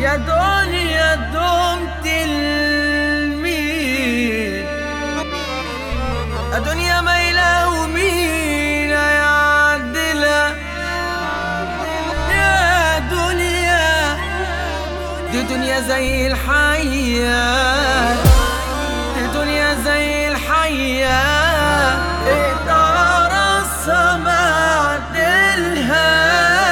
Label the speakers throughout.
Speaker 1: يا دنيا دمت المين، يا دنيا مايلة ومين يعدلها، يا دنيا دي دنيا زي الحياة، دي دنيا زي الحياة اقدر السما عدلها.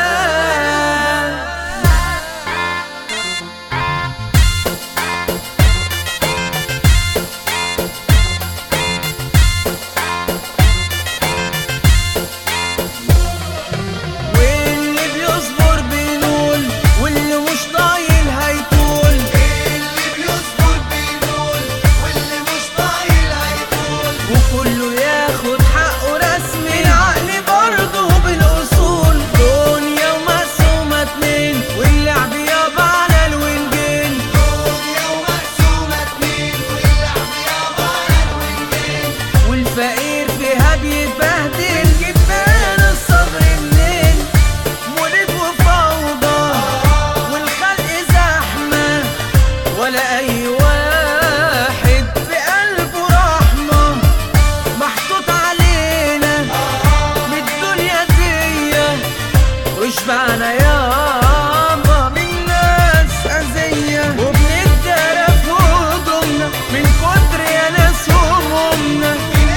Speaker 1: الفقير فيها بيتبهدل، جبان الصبر منين؟ مولد وفوضى والخلق زحمة، ولا أي واحد في قلبه رحمة. محطوط علينا من الدنيا دي وشبعنا ياما من ناس أذية، وبنتدارى في هدومنا من كتر يا ناس همومنا.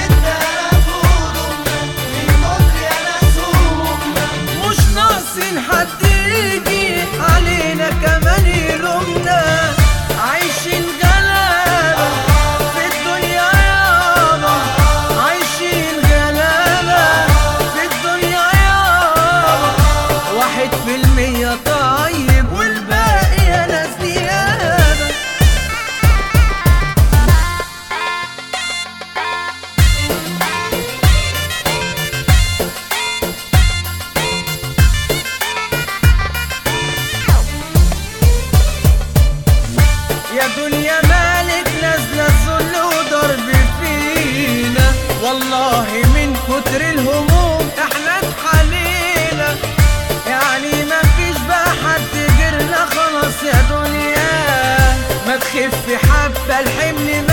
Speaker 1: حد يجي علينا كمان يلومنا، عايشين غلابة في الدنيا يابا، عايشين غلابة في الدنيا يابا. 1% طيب والباقي يا ناس ديابة. يا دنيا مالك نازلة الذل وضرب فينا، والله من كتر الهموم احنا اتحلينا. يعني مفيش بقى حد غيرنا خلاص يا دنيا، ما تخف حبة الحمل